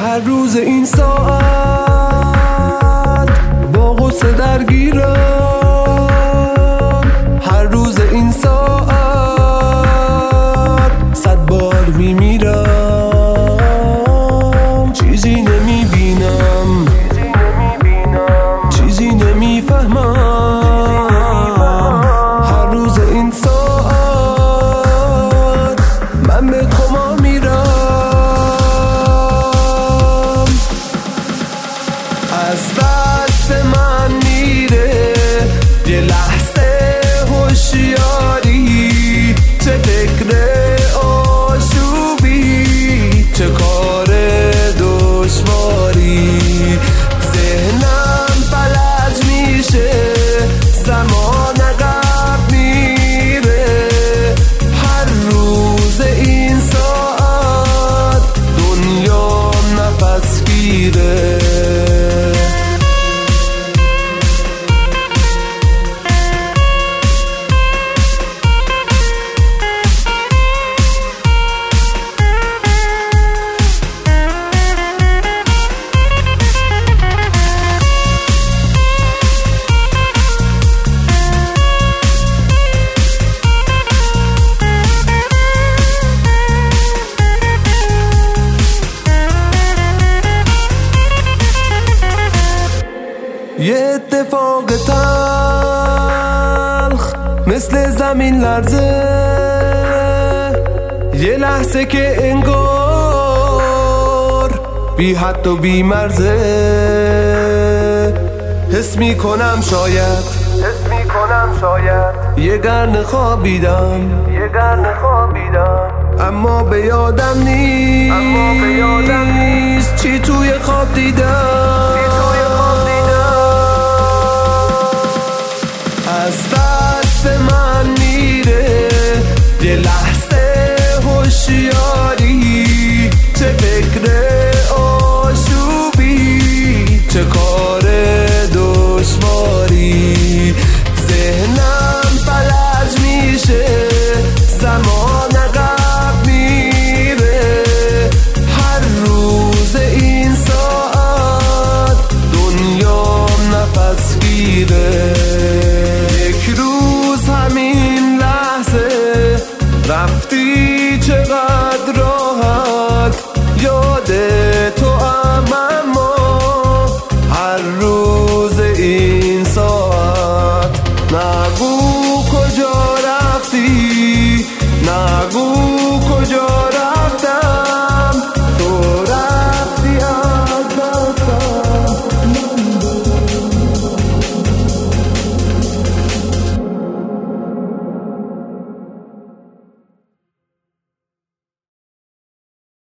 هر روز این ساعت با غصه درگیرم، هر روز این ساعت 100 بار میمیرم. چیزی نمیبینم، چیزی نمیفهمم. هر روز این ساعت من به کما میرم. از دست من میره یه لحظه هوشیاری، چه فکر آشوبی، چه کار دشواری. ذهنم فلج میشه، زمان عقب میره. هر روز این ساعت دنیام نفس گیره. یه اتفاق تلخ مثل زمین لرزه، یه لحظه که انگار بی حد و بی مرزه. حس میکنم شاید یه گرن خوابیدم، اما به یادم نیست چی توی خواب دیدم. از دست من میره یه لحظه هوشیاری، چه فکر آشوبی، چه کار دشواری. ذهنم فلج میشه، زمان عقب میره. هر روز این ساعت دنیام نفس گیره. رفتی چقدر راحت، یاد تو اما هر روز این ساعت. نگو کجا رفتی، نگو